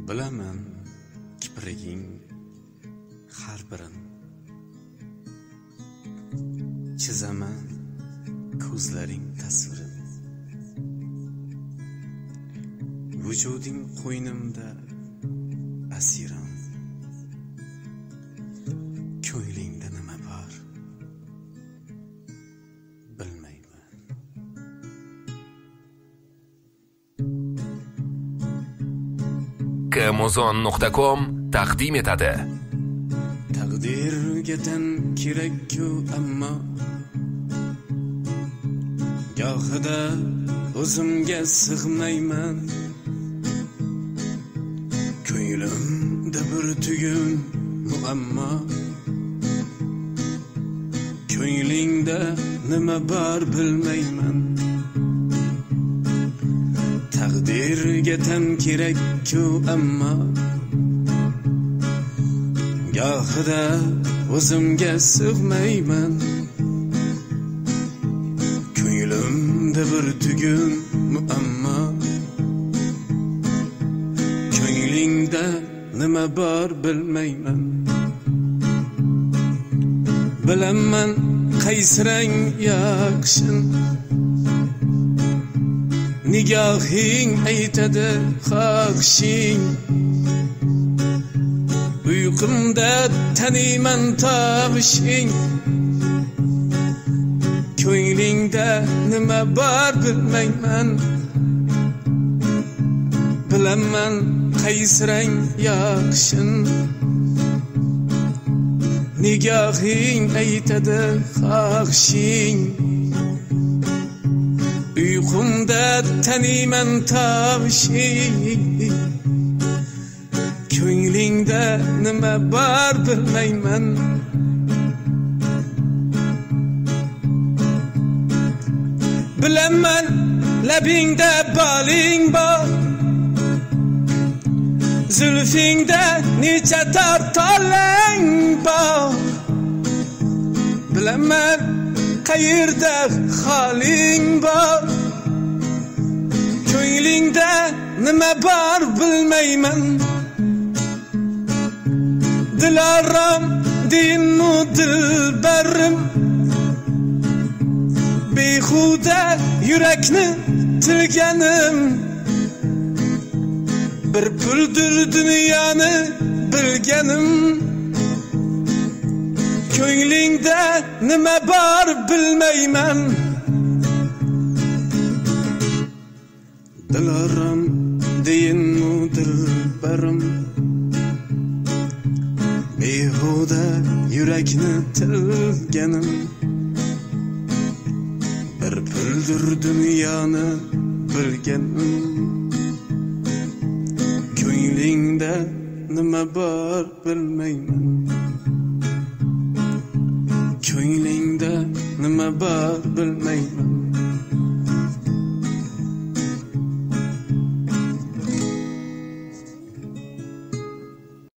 Bilaman kipriging har birin, chizaman ko'zlaring tasvirin. Vujuding qo'ynimda asiram, ko'nglingda nima bor bilmayman. Amazon.com taqdim etadi. Taqdirga tan kerak-ku, ammo gohida o'zimga sig'mayman. Ko'nglimda bir tugun muammo, ko'nglingda nima bor bilmayman. Taqdirga tan kerak-ku, ammo gohida o'zimga sig'mayman. Ko'nglimda bir tugun muammo, ko'nglingda nima bor bilmayman. Bilaman qaysirang yaxshin, nigohing aytadi xohishing. Uyqumda taniyman tovushing, ko'nglingda nima bor bilmayman. Bilaman qaysirang yaxshin, nigohing aytadi xohishing. Uyqumda taniyman tovushing, ko'nglingda nima bor bilmayman. Bilaman labingda boling bor, zulfingda necha tortolang bor. Bilaman qayerda holing bor, ko'nglingda nima bor bilmayman. Dilaram dinu dilbarim, behuda yurakni tilganim. Bir puldir dunyoni bilganim, ko'nglingda nima bor bilmayman. Dilaram dinu dilbarim, behuda yurakni tilganim. Bir puldir dunyoni bilganim, ko'nglingda nima bor bilmayman. Ko'nglingda nima bor bilmayman.